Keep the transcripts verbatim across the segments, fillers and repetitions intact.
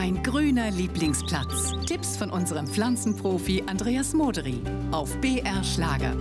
Mein grüner Lieblingsplatz. Tipps von unserem Pflanzenprofi Andreas Moderi auf B R Schlager.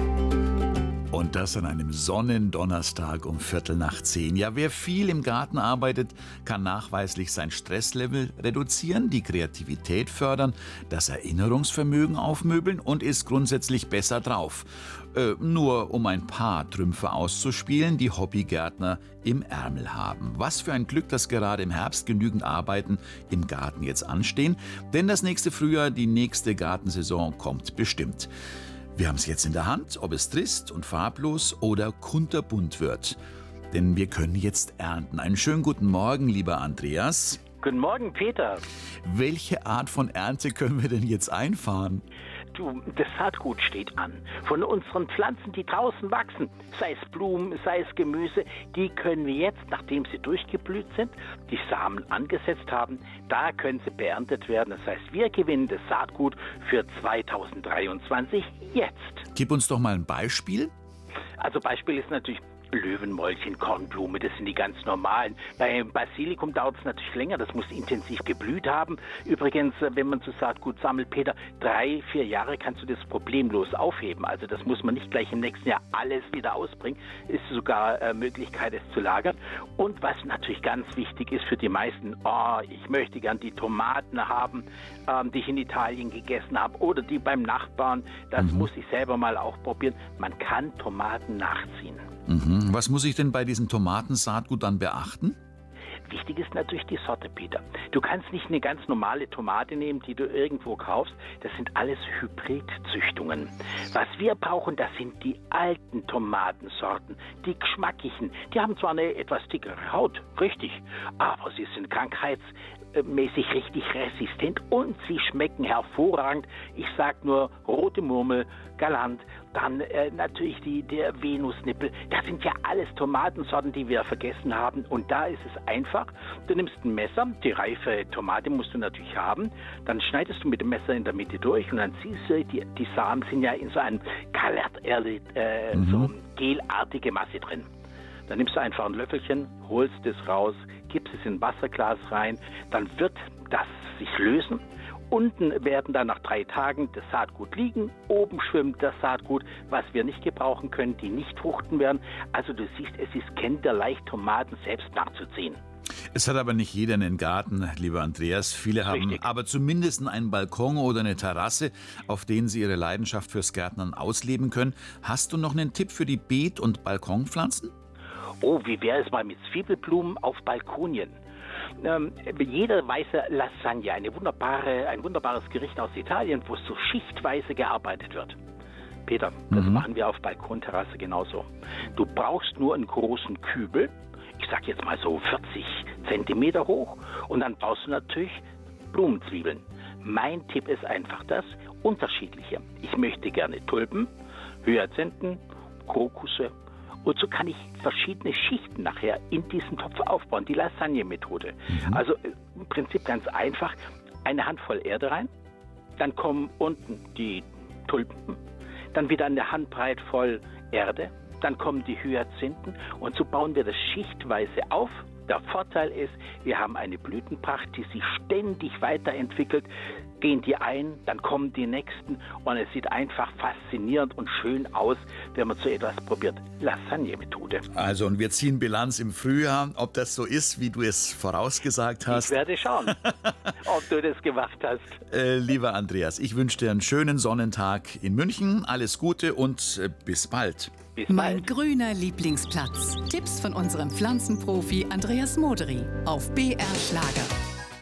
Und das an einem Sonnendonnerstag um Viertel nach zehn. Ja, wer viel im Garten arbeitet, kann nachweislich sein Stresslevel reduzieren, die Kreativität fördern, das Erinnerungsvermögen aufmöbeln und ist grundsätzlich besser drauf. Äh, nur um ein paar Trümpfe auszuspielen, die Hobbygärtner im Ärmel haben. Was für ein Glück, dass gerade im Herbst genügend Arbeiten im Garten jetzt anstehen, denn das nächste Frühjahr, die nächste Gartensaison kommt bestimmt. Wir haben es jetzt in der Hand, ob es trist und farblos oder kunterbunt wird. Denn wir können jetzt ernten. Einen schönen guten Morgen, lieber Andreas. Guten Morgen, Peter. Welche Art von Ernte können wir denn jetzt einfahren? Du, das Saatgut steht an. Von unseren Pflanzen, die draußen wachsen, sei es Blumen, sei es Gemüse, die können wir jetzt, nachdem sie durchgeblüht sind, die Samen angesetzt haben, da können sie beerntet werden. Das heißt, wir gewinnen das Saatgut für zweitausenddreiundzwanzig jetzt. Gib uns doch mal ein Beispiel. Also Beispiel ist natürlich Löwenmäulchen, Kornblume, das sind die ganz normalen. Bei Basilikum dauert es natürlich länger, das muss intensiv geblüht haben. Übrigens, wenn man zu Saatgut sammelt, Peter, drei, vier Jahre kannst du das problemlos aufheben. Also das muss man nicht gleich im nächsten Jahr alles wieder ausbringen. Ist sogar äh, Möglichkeit, es zu lagern. Und was natürlich ganz wichtig ist für die meisten, oh, ich möchte gern die Tomaten haben, ähm, die ich in Italien gegessen habe oder die beim Nachbarn. Das mhm. muss ich selber mal auch probieren. Man kann Tomaten nachziehen. Mhm. Was muss ich denn bei diesem Tomatensaatgut dann beachten? Wichtig ist natürlich die Sorte, Peter. Du kannst nicht eine ganz normale Tomate nehmen, die du irgendwo kaufst. Das sind alles Hybridzüchtungen. Was wir brauchen, das sind die alten Tomatensorten, die geschmackigen. Die haben zwar eine etwas dickere Haut, richtig, aber sie sind krankheitsmäßig richtig resistent und sie schmecken hervorragend. Ich sag nur rote Murmel, Galant, dann äh, natürlich die, der Venusnippel. Das sind ja alles Tomatensorten, die wir vergessen haben. Und da ist es einfach. Du nimmst ein Messer, die reife Tomate musst du natürlich haben. Dann schneidest du mit dem Messer in der Mitte durch und dann siehst du, die, die Samen sind ja in so einem Kalert, äh, mhm. so gelartige Masse drin. Dann nimmst du einfach ein Löffelchen, holst es raus, gibst es in ein Wasserglas rein. Dann wird das sich lösen. Unten werden dann nach drei Tagen das Saatgut liegen, oben schwimmt das Saatgut, was wir nicht gebrauchen können, die nicht fruchten werden. Also du siehst, es ist kinderleicht, Tomaten selbst nachzuziehen. Es hat aber nicht jeder einen Garten, lieber Andreas. Viele haben Richtig. aber zumindest einen Balkon oder eine Terrasse, auf denen sie ihre Leidenschaft fürs Gärtnern ausleben können. Hast du noch einen Tipp für die Beet- und Balkonpflanzen? Oh, wie wäre es mal mit Zwiebelblumen auf Balkonien? Ähm, jeder weiß Lasagne, eine wunderbare, ein wunderbares Gericht aus Italien, wo so schichtweise gearbeitet wird. Peter, das mhm. machen wir auf Balkonterrasse genauso. Du brauchst nur einen großen Kübel, ich sag jetzt mal so vierzig Zentimeter hoch, und dann brauchst du natürlich Blumenzwiebeln. Mein Tipp ist einfach das, unterschiedliche. Ich möchte gerne Tulpen, Hyazinthen, Krokusse. Und so kann ich verschiedene Schichten nachher in diesem Topf aufbauen, die Lasagne-Methode. Mhm. Also im Prinzip ganz einfach, eine Handvoll Erde rein, dann kommen unten die Tulpen, dann wieder eine Handbreit voll Erde, dann kommen die Hyazinthen und so bauen wir das schichtweise auf. Der Vorteil ist, wir haben eine Blütenpracht, die sich ständig weiterentwickelt. Gehen die ein, dann kommen die nächsten und es sieht einfach faszinierend und schön aus, wenn man so etwas probiert. Lasagne-Methode. Also, und wir ziehen Bilanz im Frühjahr, ob das so ist, wie du es vorausgesagt hast. Ich werde schauen, ob du das gemacht hast. Äh, lieber Andreas, ich wünsche dir einen schönen Sonnentag in München. Alles Gute und äh, bis bald. Bis mein bald. grüner Lieblingsplatz. Tipps von unserem Pflanzenprofi Andreas Moderi auf B R Schlager.